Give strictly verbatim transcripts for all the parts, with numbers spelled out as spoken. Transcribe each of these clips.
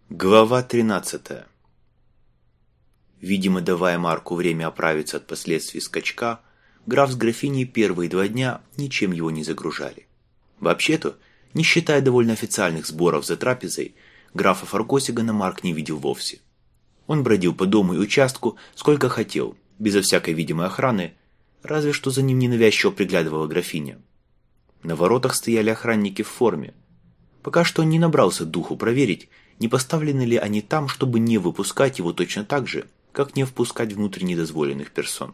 Глава тринадцатая. Видимо, давая Марку время оправиться от последствий скачка, граф с графиней первые два дня ничем его не загружали. Вообще-то, не считая довольно официальных сборов за трапезой, графа Фаркосигана Марк не видел вовсе. Он бродил по дому и участку сколько хотел, безо всякой видимой охраны, разве что за ним ненавязчиво приглядывала графиня. На воротах стояли охранники в форме. Пока что он не набрался духу проверить, не поставлены ли они там, чтобы не выпускать его точно так же, как не впускать внутрь недозволенных персон.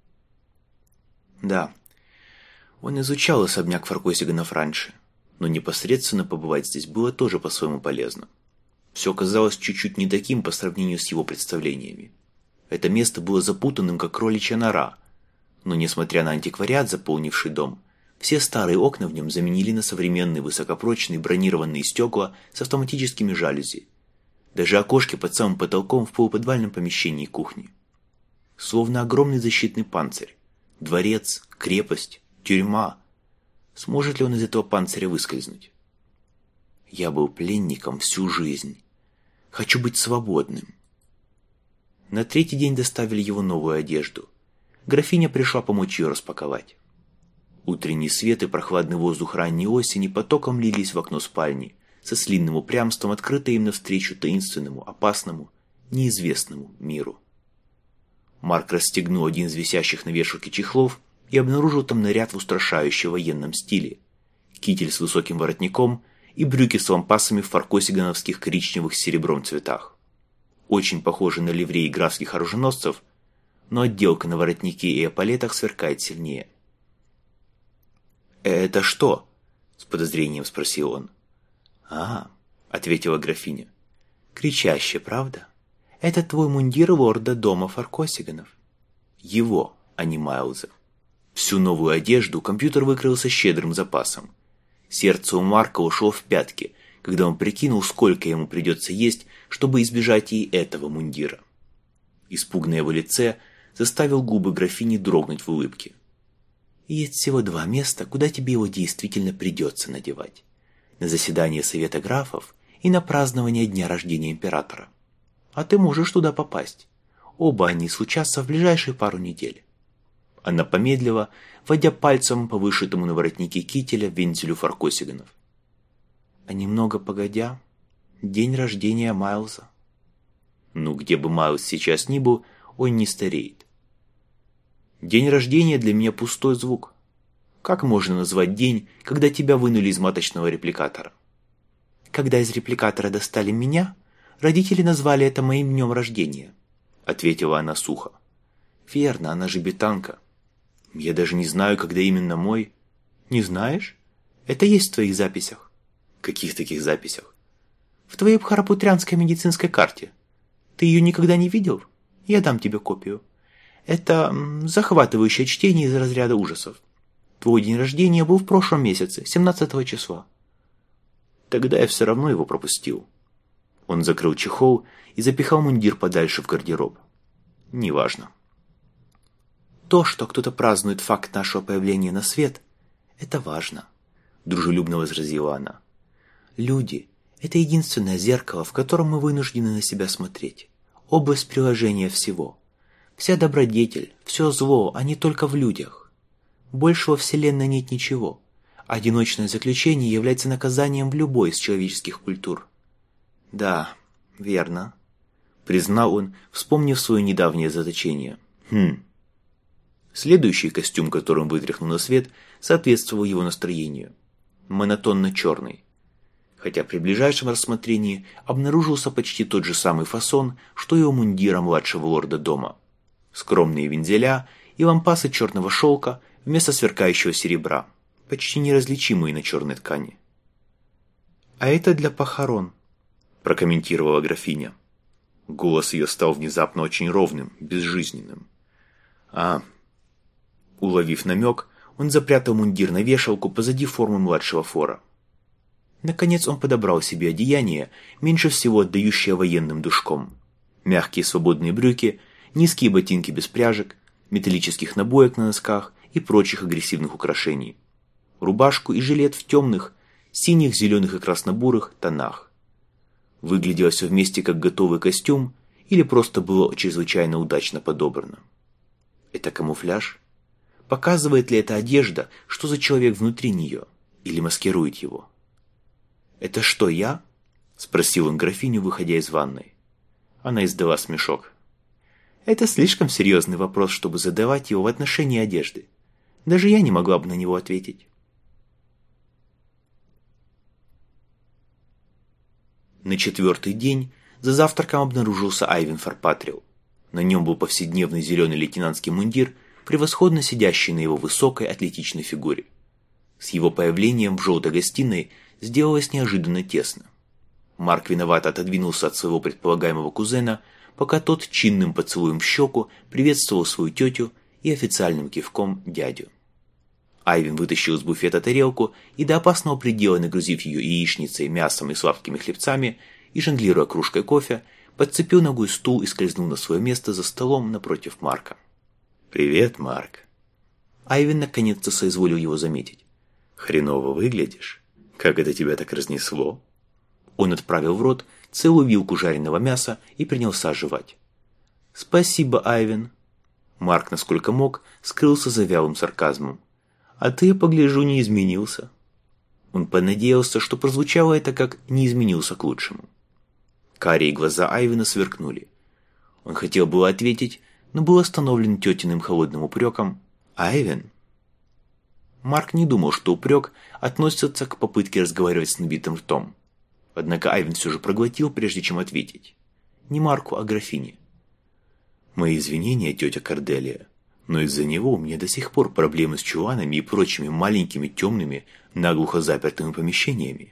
Да, он изучал особняк Фаркосиганов раньше, но непосредственно побывать здесь было тоже по-своему полезно. Все казалось чуть-чуть не таким по сравнению с его представлениями. Это место было запутанным, как кроличья нора, но, несмотря на антиквариат, заполнивший дом, все старые окна в нем заменили на современные высокопрочные бронированные стекла с автоматическими жалюзи. Даже окошки под самым потолком в полуподвальном помещении кухни. Словно огромный защитный панцирь. Дворец, крепость, тюрьма. Сможет ли он из этого панциря выскользнуть? Я был пленником всю жизнь. Хочу быть свободным. На третий день доставили его новую одежду. Графиня пришла помочь ее распаковать. Утренний свет и прохладный воздух ранней осени потоком лились в окно спальни, со слинным упрямством, открыто им навстречу таинственному, опасному, неизвестному миру. Марк расстегнул один из висящих на вешалке чехлов и обнаружил там наряд в устрашающем военном стиле, китель с высоким воротником и брюки с лампасами в фаркосигановских коричневых с серебром цветах. Очень похожи на ливреи графских оруженосцев, но отделка на воротнике и эполетах сверкает сильнее. «Это что?» — с подозрением спросил он. «А, — ответила графиня, — кричаще, правда? Это твой мундир лорда дома Фаркосиганов. Его, а не Майлза. Всю новую одежду компьютер выкрылся щедрым запасом. Сердце у Марка ушло в пятки, когда он прикинул, сколько ему придется есть, чтобы избежать и этого мундира. Испуг на его лице заставил губы графини дрогнуть в улыбке. Есть всего два места, куда тебе его действительно придется надевать. На заседание Совета графов и на празднование дня рождения императора. А ты можешь туда попасть. Оба они случатся в ближайшие пару недель. Она помедлила, водя пальцем по вышитому на воротнике кителя вензелю Фаркосиганов. А немного погодя, день рождения Майлза. Ну, где бы Майлз сейчас ни был, он не стареет. День рождения для меня пустой звук. Как можно назвать день, когда тебя вынули из маточного репликатора? Когда из репликатора достали меня, родители назвали это моим днем рождения, ответила она сухо. Верно, она же бетанка. Я даже не знаю, когда именно мой. Не знаешь? Это есть в твоих записях. Каких таких записях? В твоей бхарапутрянской медицинской карте. Ты ее никогда не видел? Я дам тебе копию. Это захватывающее чтение из разряда ужасов. Твой день рождения был в прошлом месяце, семнадцатого числа. Тогда я все равно его пропустил. Он закрыл чехол и запихал мундир подальше в гардероб. Неважно. То, что кто-то празднует факт нашего появления на свет, это важно, дружелюбно возразила она. Люди – это единственное зеркало, в котором мы вынуждены на себя смотреть. Область приложения всего. Вся добродетель, все зло, а не только в людях. Больше во Вселенной нет ничего. Одиночное заключение является наказанием в любой из человеческих культур. Да, верно, признал он, вспомнив свое недавнее заточение. Хм. Следующий костюм, который он вытряхнул на свет, соответствовал его настроению. Монотонно черный. Хотя при ближайшем рассмотрении обнаружился почти тот же самый фасон, что и у мундира младшего лорда дома. Скромные вензеля и лампасы черного шелка вместо сверкающего серебра, почти неразличимые на черной ткани. «А это для похорон», – прокомментировала графиня. Голос ее стал внезапно очень ровным, безжизненным. «А...» Уловив намек, он запрятал мундир на вешалку позади формы младшего фора. Наконец он подобрал себе одеяние, меньше всего отдающее военным душком. Мягкие свободные брюки, низкие ботинки без пряжек, металлических набоек на носках и прочих агрессивных украшений. Рубашку и жилет в темных, синих, зеленых и красно-бурых тонах. Выглядело все вместе как готовый костюм или просто было чрезвычайно удачно подобрано? Это камуфляж? Показывает ли эта одежда, что за человек внутри нее, или маскирует его? «Это что, я?» – спросил он графиню, выходя из ванной. Она издала смешок. «Это слишком серьезный вопрос, чтобы задавать его в отношении одежды. Даже я не могла бы на него ответить». На четвертый день за завтраком обнаружился Айвен Фарпатриэл. На нем был повседневный зеленый лейтенантский мундир, превосходно сидящий на его высокой атлетичной фигуре. С его появлением в желтой гостиной сделалось неожиданно тесно. Марк виновато отодвинулся от своего предполагаемого кузена, пока тот чинным поцелуем в щеку приветствовал свою тетю и официальным кивком дядю. Айвен вытащил из буфета тарелку и до опасного предела, нагрузив ее яичницей, мясом и сладкими хлебцами, и, жонглируя кружкой кофе, подцепил ногой стул и скользнул на свое место за столом напротив Марка. «Привет, Марк!» Айвен наконец-то соизволил его заметить. «Хреново выглядишь. Как это тебя так разнесло?» Он отправил в рот целую вилку жареного мяса и принялся жевать. «Спасибо, Айвен!» Марк, насколько мог, скрылся за вялым сарказмом. «А ты, я погляжу, не изменился». Он понадеялся, что прозвучало это как «не изменился к лучшему». Карие глаза Айвена сверкнули. Он хотел было ответить, но был остановлен тетиным холодным упреком. «Айвен?» Марк не думал, что упрек относится к попытке разговаривать с набитым ртом. Однако Айвен все же проглотил, прежде чем ответить. Не Марку, а графине. «Мои извинения, тетя Корделия, но из-за него у меня до сих пор проблемы с чуланами и прочими маленькими темными, наглухо запертыми помещениями».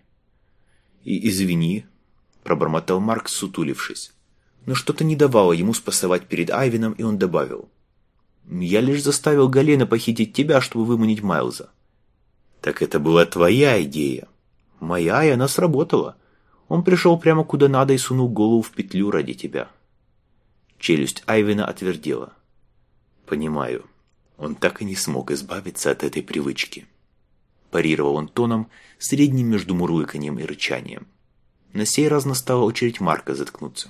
«И извини», – пробормотал Марк, сутулившись. Но что-то не давало ему спасовать перед Айвеном, и он добавил. «Я лишь заставил Галена похитить тебя, чтобы выманить Майлза». «Так это была твоя идея». «Моя, и она сработала. Он пришел прямо куда надо и сунул голову в петлю ради тебя». Челюсть Айвена отвердела. «Понимаю, он так и не смог избавиться от этой привычки». Парировал он тоном, средним между мурлыканьем и рычанием. На сей раз настала очередь Марка заткнуться.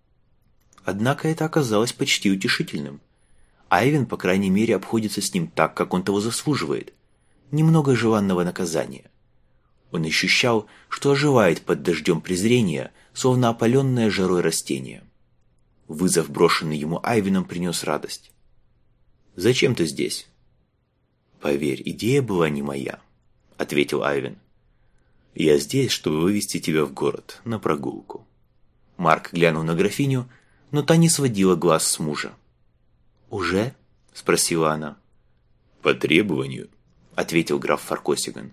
Однако это оказалось почти утешительным. Айвен, по крайней мере, обходится с ним так, как он того заслуживает. Немного желанного наказания. Он ощущал, что оживает под дождем презрения, словно опаленное жарой растение. Вызов, брошенный ему Айвеном, принес радость. «Зачем ты здесь?» «Поверь, идея была не моя», — ответил Айвен. «Я здесь, чтобы вывести тебя в город, на прогулку». Марк глянул на графиню, но та не сводила глаз с мужа. «Уже?» – спросила она. «По требованию», – ответил граф Фаркосиган.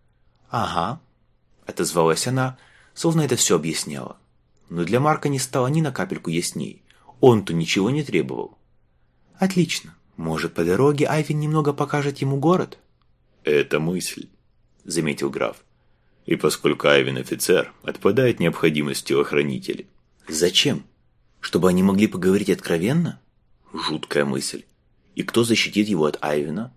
«Ага», – отозвалась она, словно это все объясняла. Но для Марка не стало ни на капельку ясней. Он-то ничего не требовал. «Отлично. Может, по дороге Айвен немного покажет ему город?» «Это мысль», – заметил граф. «И поскольку Айвен офицер, отпадает необходимость в телохранителе». «Зачем? Чтобы они могли поговорить откровенно?» Жуткая мысль. И кто защитит его от Айвена?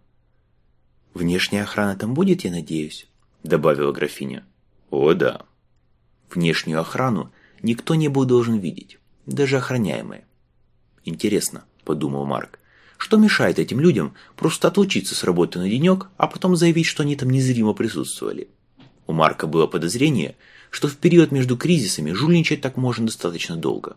«Внешняя охрана там будет, я надеюсь?» Добавила графиня. «О, да». Внешнюю охрану никто не был должен видеть, даже охраняемые. «Интересно», — подумал Марк, «что мешает этим людям просто отлучиться с работы на денек, а потом заявить, что они там незримо присутствовали?» У Марка было подозрение, что в период между кризисами жульничать так можно достаточно долго.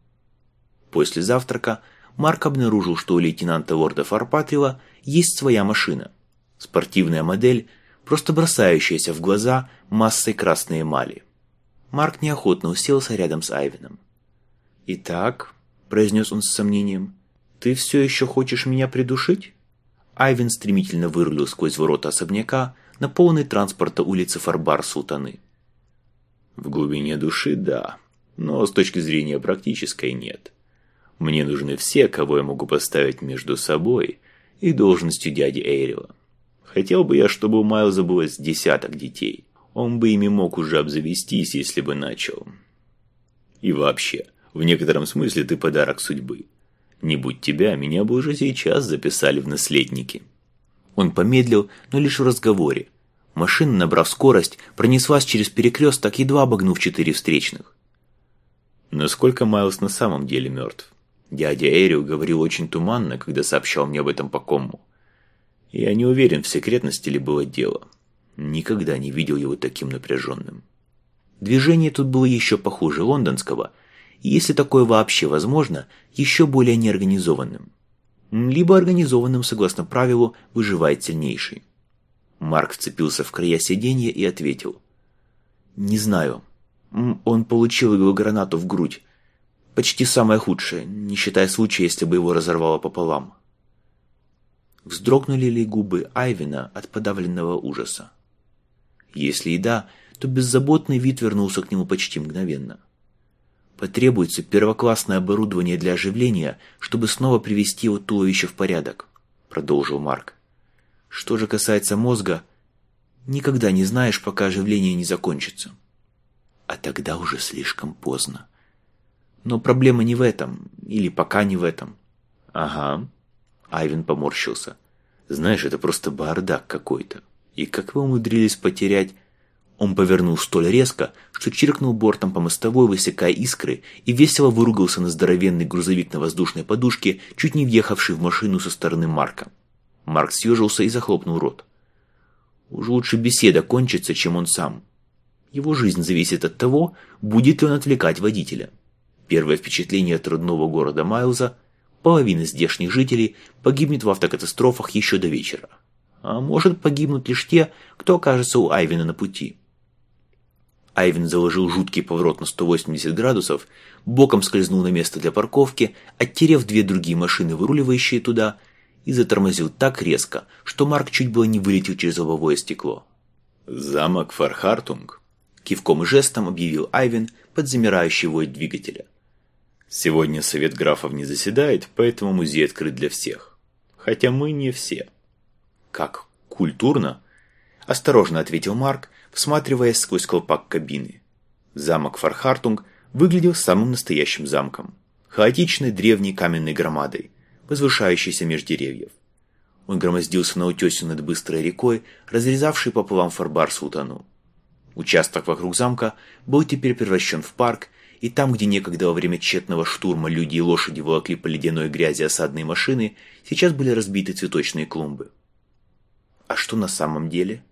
После завтрака Марк обнаружил, что у лейтенанта лорда Фарпатриэла есть своя машина. Спортивная модель, просто бросающаяся в глаза массой красной эмали. Марк неохотно уселся рядом с Айвеном. «Итак», – произнес он с сомнением, – «ты все еще хочешь меня придушить?» Айвен стремительно вырулил сквозь ворота особняка на полной транспорта улицы Фарбар-Султаны. «В глубине души – да, но с точки зрения практической – нет. Мне нужны все, кого я могу поставить между собой и должностью дяди Эйрила. Хотел бы я, чтобы у Майлза было с десяток детей. Он бы ими мог уже обзавестись, если бы начал. И вообще, в некотором смысле ты подарок судьбы. Не будь тебя, меня бы уже сейчас записали в наследники». Он помедлил, но лишь в разговоре. Машина, набрав скорость, пронеслась через перекресток, едва обогнув четыре встречных. Насколько Майлз на самом деле мертв? Дядя Эрио говорил очень туманно, когда сообщал мне об этом по комму. Я не уверен, в секретности ли было дело. Никогда не видел его таким напряженным. Движение тут было еще похуже лондонского, и, если такое вообще возможно, еще более неорганизованным. Либо организованным, согласно правилу, выживает сильнейший. Марк вцепился в края сиденья и ответил. «Не знаю. Он получил гранату в грудь. Почти самое худшее, не считая случая, если бы его разорвало пополам». Вздрогнули ли губы Айвена от подавленного ужаса? Если и да, то беззаботный вид вернулся к нему почти мгновенно. Потребуется первоклассное оборудование для оживления, чтобы снова привести его туловище в порядок, продолжил Марк. Что же касается мозга, никогда не знаешь, пока оживление не закончится. А тогда уже слишком поздно. Но проблема не в этом, или пока не в этом. Ага. Айвен поморщился. Знаешь, это просто бардак какой-то. И как вы умудрились потерять... Он повернул столь резко, что чиркнул бортом по мостовой, высекая искры, и весело выругался на здоровенный грузовик на воздушной подушке, чуть не въехавший в машину со стороны Марка. Марк съежился и захлопнул рот. Уж лучше беседа кончится, чем он сам. Его жизнь зависит от того, будет ли он отвлекать водителя. Первое впечатление от родного города Майлза: половина здешних жителей погибнет в автокатастрофах еще до вечера. А может погибнуть лишь те, кто окажется у Айвена на пути. Айвен заложил жуткий поворот на сто восемьдесят градусов, боком скользнул на место для парковки, оттерев две другие машины, выруливающие туда, и затормозил так резко, что Марк чуть было не вылетел через лобовое стекло. «Замок Фархартунг», — кивком и жестом объявил Айвен под замирающий вой двигателя. «Сегодня совет графов не заседает, поэтому музей открыт для всех. Хотя мы не все». «Как? Культурно?» – осторожно ответил Марк, всматриваясь сквозь колпак кабины. Замок Фархартунг выглядел самым настоящим замком, хаотичной древней каменной громадой, возвышающейся меж деревьев. Он громоздился на утесе над быстрой рекой, разрезавшей пополам Фарбар-Султану. Участок вокруг замка был теперь превращен в парк, и там, где некогда во время тщетного штурма люди и лошади волокли по ледяной грязи осадные машины, сейчас были разбиты цветочные клумбы. А что на самом деле?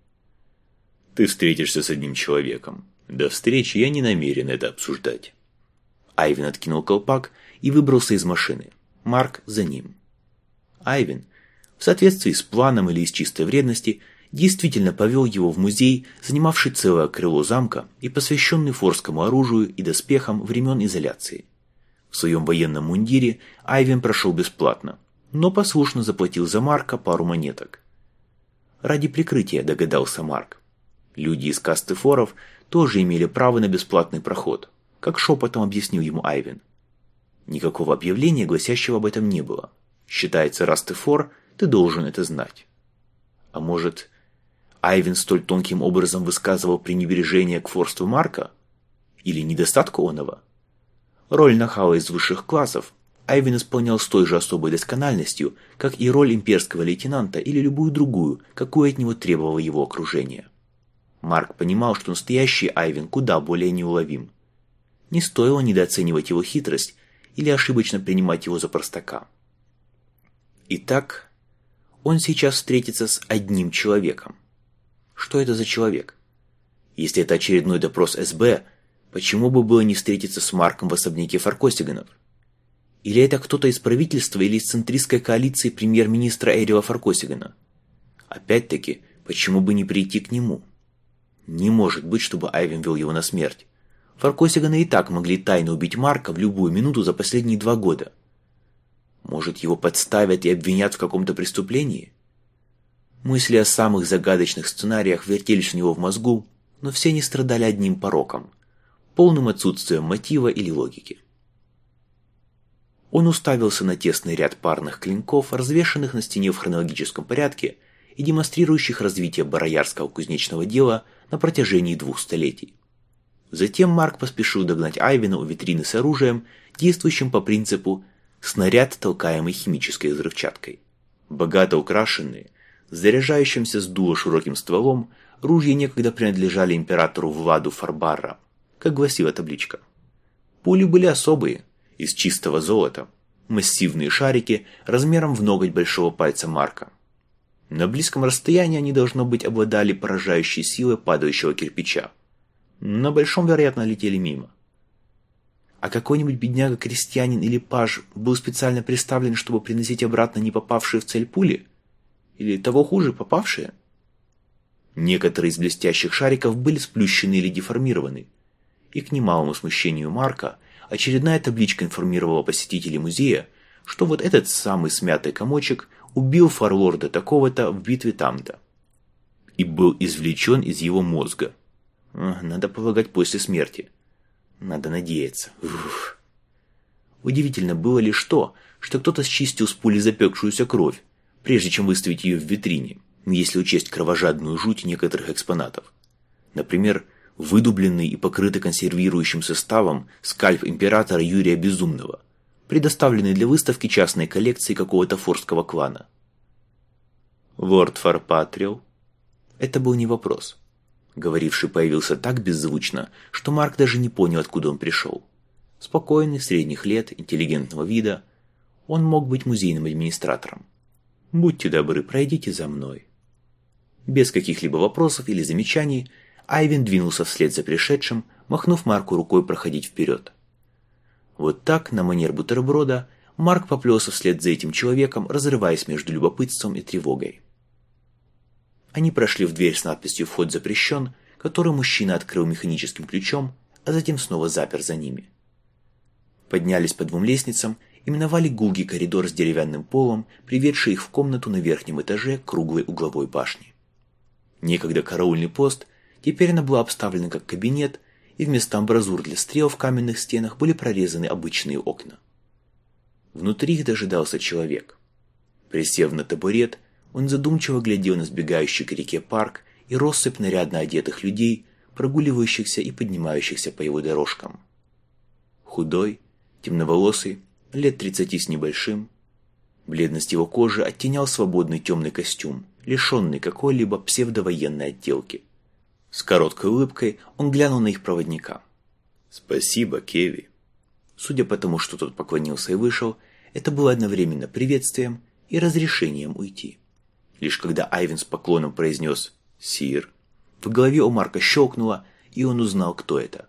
Ты встретишься с одним человеком. До встречи я не намерен это обсуждать. Айвен откинул колпак и выбрался из машины. Марк за ним. Айвен, в соответствии с планом или из чистой вредности, действительно повел его в музей, занимавший целое крыло замка и посвященный форскому оружию и доспехам времен изоляции. В своем военном мундире Айвен прошел бесплатно, но послушно заплатил за Марка пару монеток. Ради прикрытия, догадался Марк. Люди из касты форов тоже имели право на бесплатный проход, как шепотом объяснил ему Айвен. Никакого объявления, гласящего об этом, не было. Считается, раз ты фор, ты должен это знать. А может, Айвен столь тонким образом высказывал пренебрежение к форству Марка? Или недостатку оного? Роль нахала из высших классов Айвен исполнял с той же особой доскональностью, как и роль имперского лейтенанта или любую другую, какую от него требовало его окружение. Марк понимал, что настоящий Айвен куда более неуловим. Не стоило недооценивать его хитрость или ошибочно принимать его за простака. Итак, он сейчас встретится с одним человеком. Что это за человек? Если это очередной допрос эс бэ, почему бы было не встретиться с Марком в особняке Фаркосиганов? Или это кто-то из правительства или из центристской коалиции премьер-министра Эрио Фаркосигана? Опять-таки, почему бы не прийти к нему? Не может быть, чтобы Айвен вел его на смерть. Фаркосиганы и так могли тайно убить Марка в любую минуту за последние два года. Может, его подставят и обвинят в каком-то преступлении? Мысли о самых загадочных сценариях вертелись у него в мозгу, но все они страдали одним пороком – полным отсутствием мотива или логики. Он уставился на тесный ряд парных клинков, развешанных на стене в хронологическом порядке и демонстрирующих развитие бароярского кузнечного дела на протяжении двух столетий. Затем Марк поспешил догнать Айвена у витрины с оружием, действующим по принципу «снаряд, толкаемый химической взрывчаткой». Богато украшенные, с заряжающимся с дула широким стволом, ружья некогда принадлежали императору Владу Фарбарра, как гласила табличка. Пули были особые, из чистого золота, массивные шарики размером в ноготь большого пальца Марка. На близком расстоянии они, должно быть, обладали поражающей силой падающего кирпича. На большом, вероятно, летели мимо. А какой-нибудь бедняга-крестьянин или паж был специально приставлен, чтобы приносить обратно не попавшие в цель пули? Или того хуже, попавшие? Некоторые из блестящих шариков были сплющены или деформированы, и к немалому смущению Марка очередная табличка информировала посетителей музея, что вот этот самый смятый комочек убил фарлорда такого-то в битве там-то и был извлечен из его мозга. Надо полагать, после смерти. Надо надеяться. Уф. Удивительно было лишь то, что кто-то счистил с пули запекшуюся кровь, прежде чем выставить ее в витрине, если учесть кровожадную жуть некоторых экспонатов. Например, выдубленный и покрытый консервирующим составом скальп императора Юрия Безумного, предоставленный для выставки частной коллекции какого-то форского клана. Лорд Фарпатриал? Это был не вопрос. Говоривший появился так беззвучно, что Марк даже не понял, откуда он пришел. Спокойный, средних лет, интеллигентного вида, он мог быть музейным администратором. «Будьте добры, пройдите за мной». Без каких-либо вопросов или замечаний Айвен двинулся вслед за пришедшим, махнув Марку рукой проходить вперед. Вот так, на манер бутерброда, Марк поплелся вслед за этим человеком, разрываясь между любопытством и тревогой. Они прошли в дверь с надписью «Вход запрещен», которую мужчина открыл механическим ключом, а затем снова запер за ними. Поднялись по двум лестницам и миновали гулкий коридор с деревянным полом, приведший их в комнату на верхнем этаже круглой угловой башни. Некогда караульный пост, теперь она была обставлена как кабинет, и вместо амбразур для стрел в каменных стенах были прорезаны обычные окна. Внутри их дожидался человек. Присев на табурет, он задумчиво глядел на сбегающий к реке парк и россыпь нарядно одетых людей, прогуливающихся и поднимающихся по его дорожкам. Худой, темноволосый, лет тридцати с небольшим. Бледность его кожи оттенял свободный темный костюм, лишенный какой-либо псевдовоенной отделки. С короткой улыбкой он глянул на их проводника. «Спасибо, Кеви». Судя по тому, что тот поклонился и вышел, это было одновременно приветствием и разрешением уйти. Лишь когда Айвен с поклоном произнес «Сир», в голове у Марка щелкнуло, и он узнал, кто это.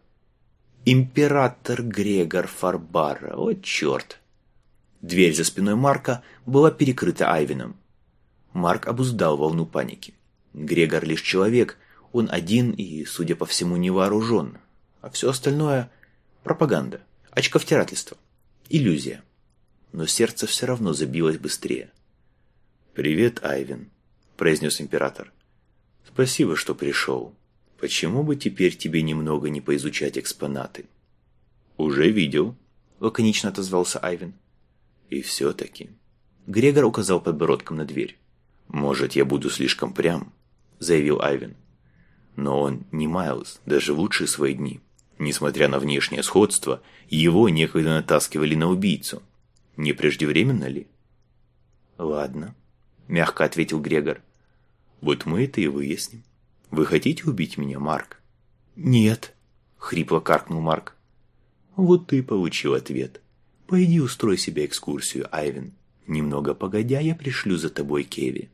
Император Грегор Фарбара, о черт! Дверь за спиной Марка была перекрыта Айвеном. Марк обуздал волну паники. Грегор лишь человек, он один и, судя по всему, не вооружен. А все остальное – пропаганда, очковтирательство, иллюзия. Но сердце все равно забилось быстрее. «Привет, Айвен», – произнес император. «Спасибо, что пришел. Почему бы теперь тебе немного не поизучать экспонаты?» «Уже видел», – лаконично отозвался Айвен. «И все-таки...» Грегор указал подбородком на дверь. «Может, я буду слишком прям», – заявил Айвен. «Но он не Майлз, даже в лучшие свои дни. Несмотря на внешнее сходство, его некогда натаскивали на убийцу. Не преждевременно ли?» «Ладно», – мягко ответил Грегор. «Вот мы это и выясним. Вы хотите убить меня, Марк?» «Нет», – хрипло каркнул Марк. «Вот ты и получил ответ. Пойди устрой себе экскурсию, Айвен. Немного погодя, я пришлю за тобой Кеви».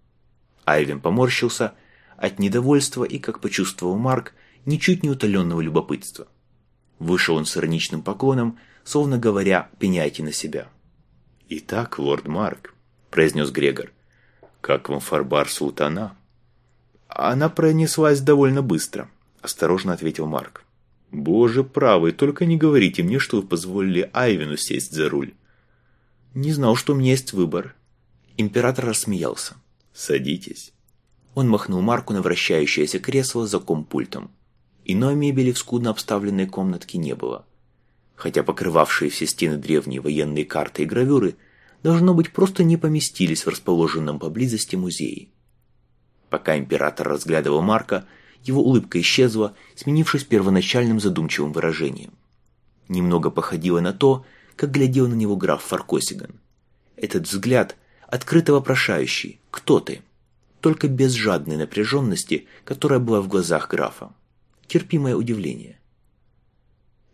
Айвен поморщился от недовольства и, как почувствовал Марк, ничуть не утоленного любопытства. Вышел он с ироничным поклоном, словно говоря, пеняйте на себя. «Итак, лорд Марк», – произнес Грегор, – «как вам Фарбар Султана?» «Она пронеслась довольно быстро», – осторожно ответил Марк. «Боже правый, только не говорите мне, что вы позволили Айвену сесть за руль». «Не знал, что у меня есть выбор». Император рассмеялся. «Садитесь». Он махнул Марку на вращающееся кресло за компультом. Иной мебели в скудно обставленной комнатке не было. Хотя покрывавшие все стены древние военные карты и гравюры, должно быть, просто не поместились в расположенном поблизости музее. Пока император разглядывал Марка, его улыбка исчезла, сменившись первоначальным задумчивым выражением. Немного походило на то, как глядел на него граф Фаркосиган. Этот взгляд, открыто вопрошающий «Кто ты?», только без жадной напряженности, которая была в глазах графа. Терпимое удивление.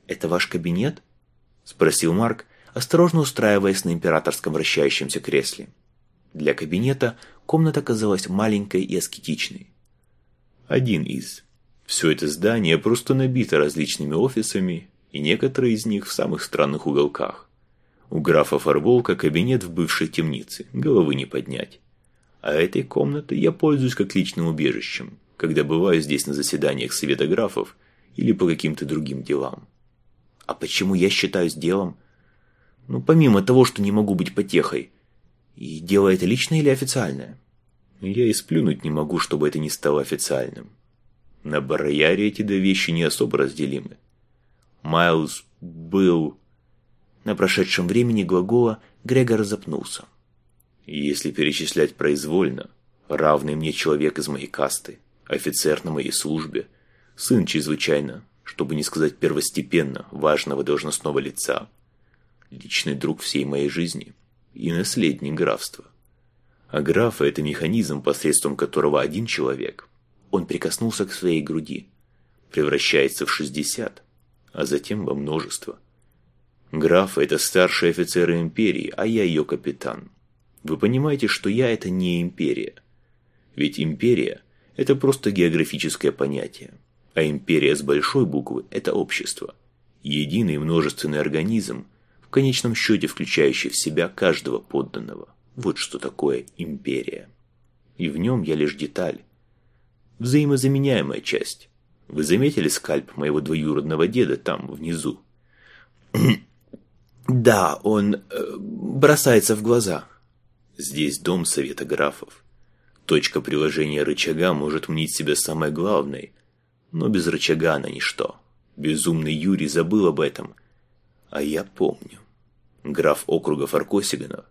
«Это ваш кабинет?» – спросил Марк, осторожно устраиваясь на императорском вращающемся кресле. Для кабинета комната казалась маленькой и аскетичной. «Один из. Все это здание просто набито различными офисами, и некоторые из них в самых странных уголках. У графа Фарволка кабинет в бывшей темнице, головы не поднять. А этой комнатой я пользуюсь как личным убежищем, когда бываю здесь на заседаниях совета графов или по каким-то другим делам». «А почему я считаюсь делом?» «Ну, помимо того, что не могу быть потехой. И дело это личное или официальное?» «Я и сплюнуть не могу, чтобы это не стало официальным. На Барояре эти две вещи не особо разделимы. Майлз был...» На прошедшем времени глагола Грегор запнулся. «Если перечислять произвольно, равный мне человек из моей касты, офицер на моей службе, сын чрезвычайно, чтобы не сказать первостепенно, важного должностного лица, личный друг всей моей жизни и наследник графства. А графа – это механизм, посредством которого один человек, он прикоснулся к своей груди, превращается в шестьдесят, а затем во множество. Граф – это старший офицер империи, а я ее капитан. Вы понимаете, что я – это не империя. Ведь империя – это просто географическое понятие, а империя с большой буквы – это общество. Единый множественный организм, в конечном счете включающий в себя каждого подданного. Вот что такое империя. И в нем я лишь деталь. Взаимозаменяемая часть. Вы заметили скальп моего двоюродного деда там, внизу? Да, он э, бросается в глаза. Здесь дом совета графов. Точка приложения рычага может мнить себя самой главной, но без рычага она ничто. Безумный Юрий забыл об этом. А я помню. Граф округа Фаркосиганов.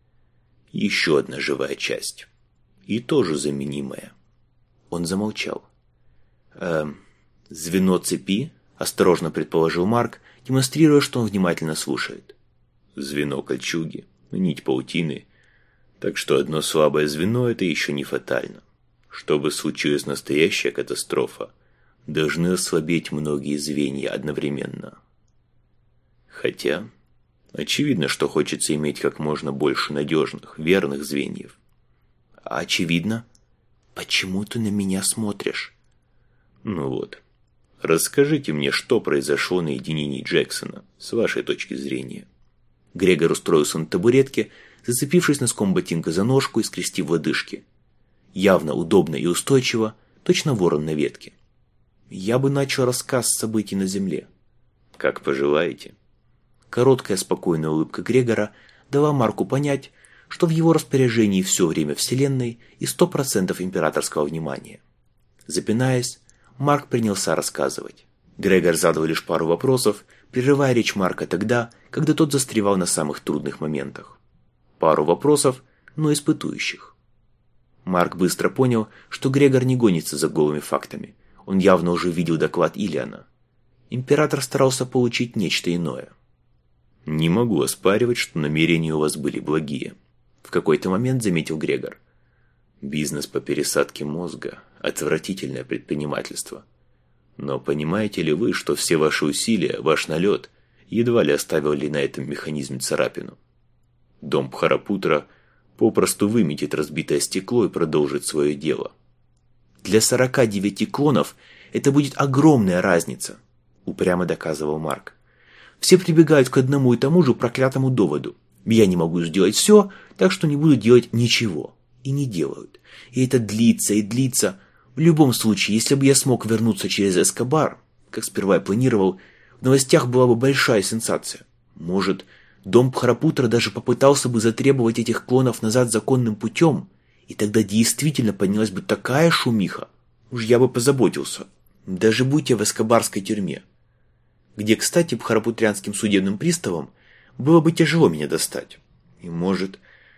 Еще одна живая часть. И тоже заменимая. Он замолчал. Эм, звено цепи, осторожно предположил Марк, демонстрируя, что он внимательно слушает. Звено кольчуги, нить паутины. Так что одно слабое звено – это еще не фатально. Чтобы случилась настоящая катастрофа, должны ослабеть многие звенья одновременно. Хотя, очевидно, что хочется иметь как можно больше надежных, верных звеньев. Очевидно. Почему ты на меня смотришь? Ну вот. Расскажите мне, что произошло на единении Джексона, с вашей точки зрения. Грегор устроился на табуретке, зацепившись носком ботинка за ножку и скрестив лодыжки. Явно удобно и устойчиво, точно ворон на ветке. Я бы начал рассказ событий на земле. Как пожелаете. Короткая спокойная улыбка Грегора дала Марку понять, что в его распоряжении все время Вселенной и сто процентов императорского внимания. Запинаясь, Марк принялся рассказывать. Грегор задал лишь пару вопросов, прерывая речь Марка тогда, когда тот застревал на самых трудных моментах. Пару вопросов, но испытующих. Марк быстро понял, что Грегор не гонится за голыми фактами. Он явно уже видел доклад Иллиана. Император старался получить нечто иное. «Не могу оспаривать, что намерения у вас были благие», — в какой-то момент заметил Грегор. «Бизнес по пересадке мозга — отвратительное предпринимательство. Но понимаете ли вы, что все ваши усилия, ваш налет, едва ли оставил ли на этом механизме царапину? Дом Бхарапутра попросту выметит разбитое стекло и продолжит свое дело. Для сорока девяти клонов это будет огромная разница», — упрямо доказывал Марк. «Все прибегают к одному и тому же проклятому доводу. Я не могу сделать все, так что не буду делать ничего. И не делают. И это длится и длится. В любом случае, если бы я смог вернуться через Эскобар, как сперва я планировал, в новостях была бы большая сенсация. Может, дом Бхарапутра даже попытался бы затребовать этих клонов назад законным путем, и тогда действительно поднялась бы такая шумиха. Уж я бы позаботился. Даже будь я в эскобарской тюрьме, где, кстати, бхарапутрянским судебным приставам было бы тяжело меня достать. И может...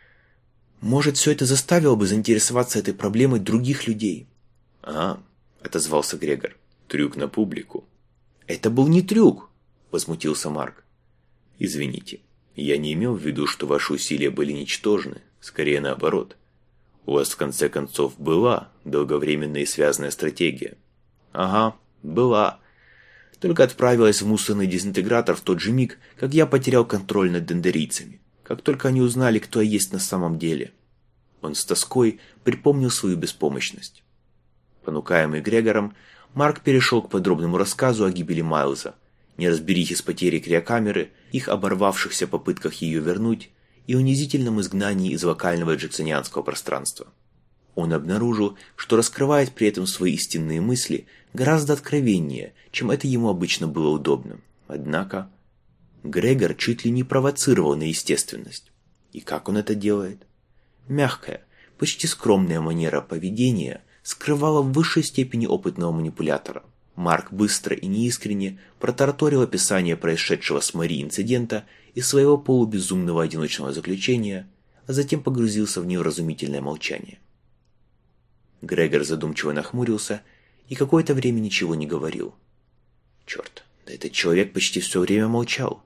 Может, все это заставило бы заинтересоваться этой проблемой других людей. «А, — отозвался Грегор, — трюк на публику». «Это был не трюк», — возмутился Марк. «Извините, я не имел в виду, что ваши усилия были ничтожны, скорее наоборот. У вас, в конце концов, была долговременная и связанная стратегия». «Ага, была. только отправилась в мусорный дезинтегратор в тот же миг, как я потерял контроль над дендерийцами, как только они узнали, кто я есть на самом деле. Он с тоской припомнил свою беспомощность. Понукаемый Грегором, Марк перешел к подробному рассказу о гибели Майлза, неразберихе с потерей криокамеры, их оборвавшихся попытках ее вернуть и унизительном изгнании из локального джексонианского пространства. Он обнаружил, что раскрывает при этом свои истинные мысли гораздо откровеннее, чем это ему обычно было удобно. Однако Грегор чуть ли не провоцировал на естественность. И как он это делает? Мягкая, почти скромная манера поведения скрывала в высшей степени опытного манипулятора. Марк быстро и неискренне протараторил описание происшедшего с Мари инцидента из своего полубезумного одиночного заключения, а затем погрузился в невразумительное молчание. Грегор задумчиво нахмурился и какое-то время ничего не говорил. Черт, да этот человек почти все время молчал.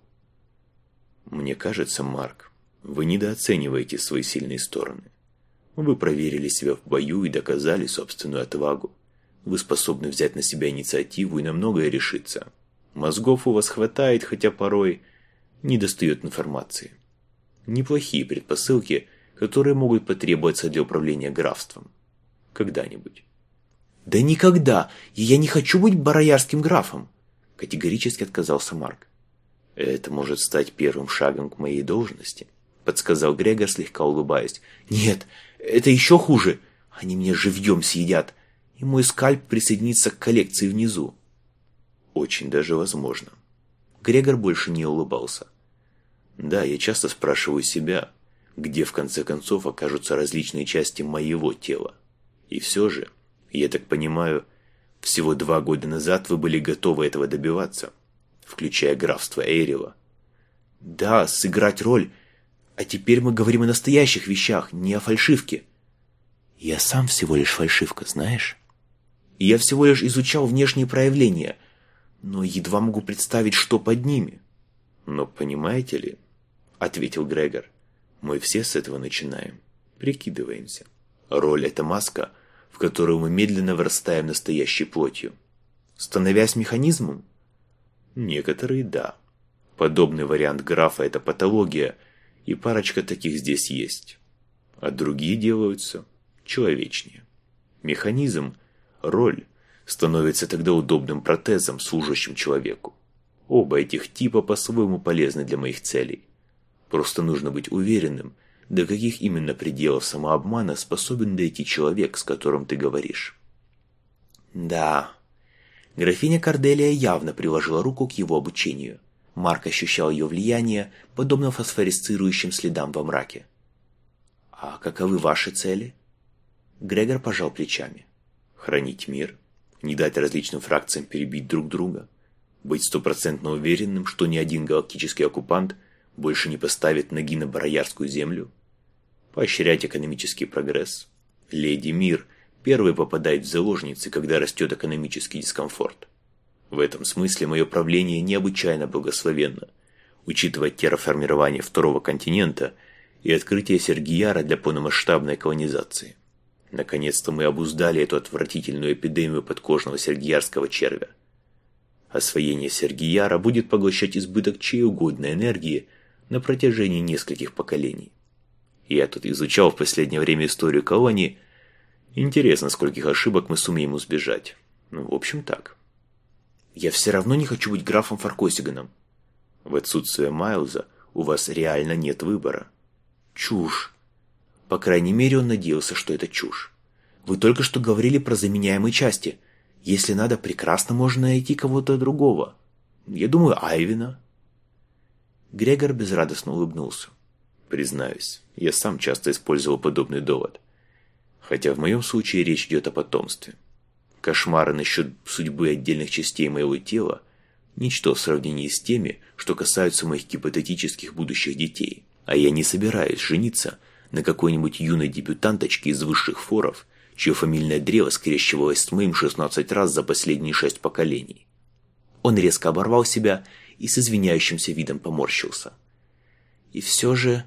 «Мне кажется, Марк, вы недооцениваете свои сильные стороны. Вы проверили себя в бою и доказали собственную отвагу. Вы способны взять на себя инициативу и на многое решиться. Мозгов у вас хватает, хотя порой недостает информации. Неплохие предпосылки, которые могут потребоваться для управления графством. Когда-нибудь». «Да никогда! И я не хочу быть бароярским графом!» Категорически отказался Марк. «Это может стать первым шагом к моей должности», подсказал Грегор, слегка улыбаясь. «Нет, это еще хуже! Они меня живьем съедят, и мой скальп присоединится к коллекции внизу». «Очень даже возможно». Грегор больше не улыбался. «Да, я часто спрашиваю себя, где в конце концов окажутся различные части моего тела. И все же, я так понимаю, всего два года назад вы были готовы этого добиваться, включая графство Эйрила». «Да, сыграть роль. А теперь мы говорим о настоящих вещах, не о фальшивке». «Я сам всего лишь фальшивка, знаешь? И я всего лишь изучал внешние проявления, но едва могу представить, что под ними». «Но понимаете ли, — ответил Грегор, — мы все с этого начинаем, прикидываемся. Роль — это маска, в которую мы медленно вырастаем настоящей плотью. Становясь механизмом? Некоторые — да. Подобный вариант графа — это патология, и парочка таких здесь есть. А другие делаются человечнее. Механизм, роль, становится тогда удобным протезом, служащим человеку. Оба этих типа по-своему полезны для моих целей. Просто нужно быть уверенным, до каких именно пределов самообмана способен дойти человек, с которым ты говоришь. Да, графиня Корделия явно приложила руку к его обучению. Марк ощущал ее влияние, подобно фосфоресцирующим следам во мраке. «А каковы ваши цели?» Грегор пожал плечами. «Хранить мир, не дать различным фракциям перебить друг друга, быть стопроцентно уверенным, что ни один галактический оккупант больше не поставит ноги на бароярскую землю, поощрять экономический прогресс. Леди Мир первой попадает в заложницы, когда растет экономический дискомфорт. В этом смысле мое правление необычайно благословенно, учитывая терраформирование второго континента и открытие Сергияра для полномасштабной колонизации. Наконец-то мы обуздали эту отвратительную эпидемию подкожного сергиярского червя. Освоение Сергияра будет поглощать избыток чьей угодно энергии на протяжении нескольких поколений. Я тут изучал в последнее время историю колонии. Интересно, скольких ошибок мы сумеем избежать. Ну, в общем, так. Я все равно не хочу быть графом Фаркосиганом. В отсутствие Майлза у вас реально нет выбора. Чушь. По крайней мере, он надеялся, что это чушь. Вы только что говорили про заменяемые части. Если надо, прекрасно можно найти кого-то другого. Я думаю, Айвена. Грегор безрадостно улыбнулся. Признаюсь, я сам часто использовал подобный довод. Хотя в моем случае речь идет о потомстве. Кошмары насчет судьбы отдельных частей моего тела – ничто в сравнении с теми, что касаются моих гипотетических будущих детей. А я не собираюсь жениться на какой-нибудь юной дебютанточке из высших форов, чье фамильное древо скрещивалось с моим шестнадцать раз за последние шесть поколений. Он резко оборвал себя и с извиняющимся видом поморщился. И все же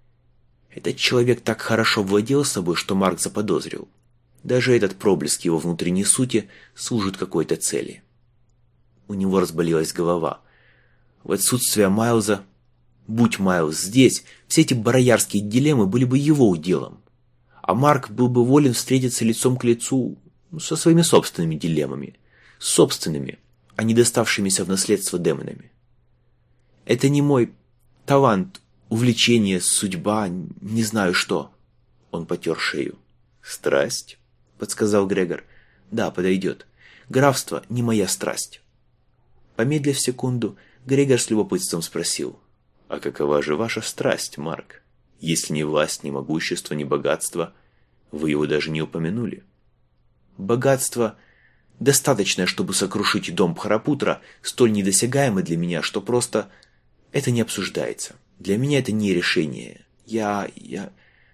этот человек так хорошо владел собой, что Марк заподозрил. Даже этот проблеск его внутренней сути служит какой-то цели. У него разболелась голова. В отсутствие Майлза, будь Майлз здесь, все эти бароярские дилеммы были бы его уделом. А Марк был бы волен встретиться лицом к лицу со своими собственными дилеммами. Собственными, а не доставшимися в наследство демонами. Это не мой талант, увлечение, судьба, не знаю что. Он потер шею. «Страсть?» — подсказал Грегор. «Да, подойдет. Графство не моя страсть». Помедлив секунду, Грегор с любопытством спросил. «А какова же ваша страсть, Марк? Если ни власть, ни могущество, ни богатство, вы его даже не упомянули». «Богатство достаточное, чтобы сокрушить дом Бхарапутра, столь недосягаемо для меня, что просто это не обсуждается. Для меня это не решение. Я... я...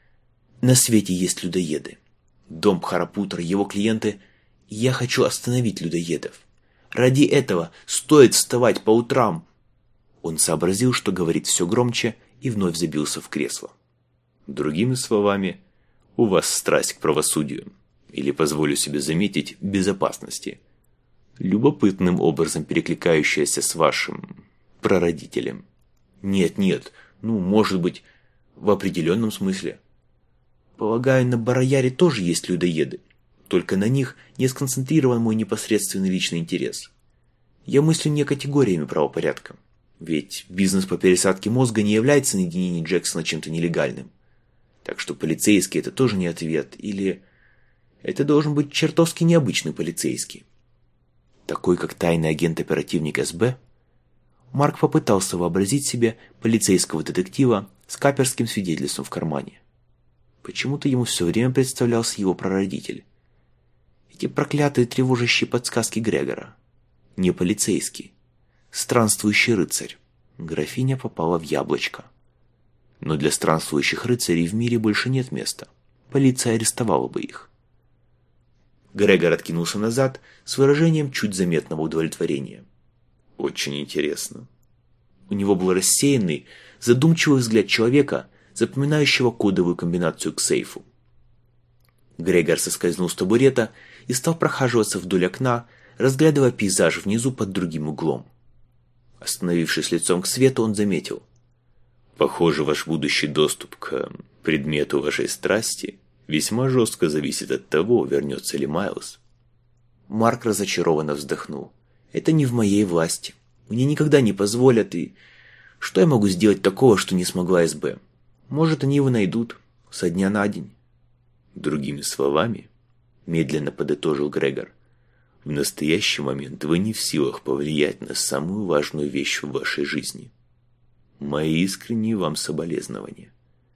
На свете есть людоеды. Дом Бхарапутра, его клиенты... Я хочу остановить людоедов. Ради этого стоит вставать по утрам». Он сообразил, что говорит все громче, и вновь забился в кресло. «Другими словами, у вас страсть к правосудию. Или, позволю себе заметить, безопасности. Любопытным образом перекликающаяся с вашим прародителем». «Нет, нет, ну, может быть, в определенном смысле. Полагаю, на Барояре тоже есть людоеды. Только на них не сконцентрирован мой непосредственный личный интерес. Я мыслю не категориями правопорядка. Ведь бизнес по пересадке мозга не является на единении Джексона чем-то нелегальным. Так что полицейский – это тоже не ответ. Или это должен быть чертовски необычный полицейский. Такой, как тайный агент-оперативник эс бэ? Марк попытался вообразить себе полицейского детектива с каперским свидетельством в кармане. Почему-то ему все время представлялся его прародитель. Эти проклятые тревожащие подсказки Грегора. Не полицейский. Странствующий рыцарь. Графиня попала в яблочко. Но для странствующих рыцарей в мире больше нет места. Полиция арестовала бы их. Грегор откинулся назад с выражением чуть заметного удовлетворения. Очень интересно. У него был рассеянный, задумчивый взгляд человека, запоминающего кодовую комбинацию к сейфу. Грегор соскользнул с табурета и стал прохаживаться вдоль окна, разглядывая пейзаж внизу под другим углом. Остановившись лицом к свету, он заметил. «Похоже, ваш будущий доступ к предмету вашей страсти весьма жестко зависит от того, вернется ли Майлз». Марк разочарованно вздохнул. «Это не в моей власти. Мне никогда не позволят, и... Что я могу сделать такого, что не смогла эс бэ? Может, они его найдут со дня на день». «Другими словами, — медленно подытожил Грегор, — в настоящий момент вы не в силах повлиять на самую важную вещь в вашей жизни. Мои искренние вам соболезнования».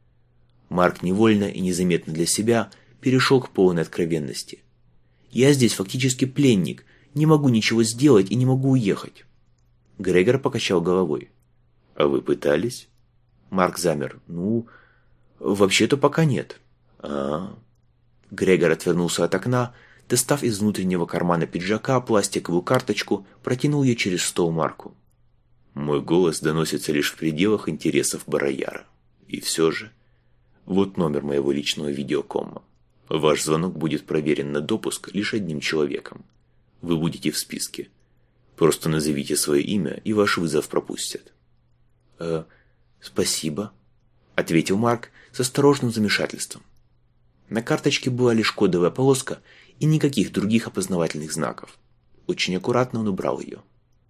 Марк невольно и незаметно для себя перешел к полной откровенности. «Я здесь фактически пленник, не могу ничего сделать и не могу уехать». Грегор покачал головой. «А вы пытались?» Марк замер. «Ну, вообще-то пока нет». «А-а-а». Грегор отвернулся от окна, достав из внутреннего кармана пиджака пластиковую карточку, протянул ее через стол Марку. «Мой голос доносится лишь в пределах интересов Барояра. И все же, вот номер моего личного видеокомма. Ваш звонок будет проверен на допуск лишь одним человеком. Вы будете в списке. Просто назовите свое имя, и ваш вызов пропустят». «Э, спасибо», — ответил Марк с осторожным замешательством. На карточке была лишь кодовая полоска и никаких других опознавательных знаков. Очень аккуратно он убрал ее.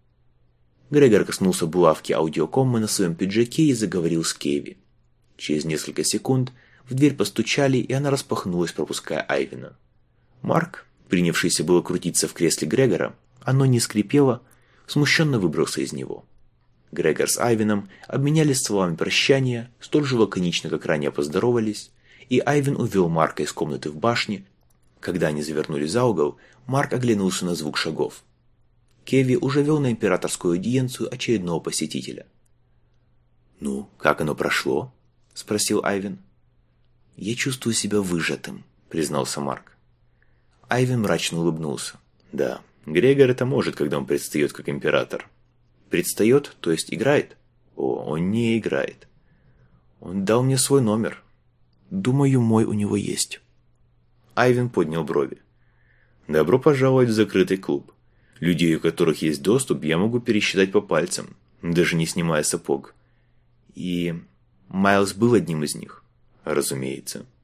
Грегор коснулся булавки аудиокоммы на своем пиджаке и заговорил с Кеви. Через несколько секунд в дверь постучали, и она распахнулась, пропуская Айвена. Марк, принявшийся было крутиться в кресле Грегора, оно не скрипело, смущенно выбрался из него. Грегор с Айвеном обменялись словами прощания, столь же лаконично, как ранее поздоровались, и Айвен увел Марка из комнаты в башне. Когда они завернули за угол, Марк оглянулся на звук шагов. Кеви уже вел на императорскую аудиенцию очередного посетителя. «Ну, как оно прошло?» – спросил Айвен. «Я чувствую себя выжатым», – признался Марк. Айвен мрачно улыбнулся. «Да, Грегор это может, когда он предстает как император». «Предстает, то есть играет?» «О, он не играет. Он дал мне свой номер. Думаю, мой у него есть». Айвен поднял брови. «Добро пожаловать в закрытый клуб. Людей, у которых есть доступ, я могу пересчитать по пальцам, даже не снимая сапог. И Майлз был одним из них, разумеется.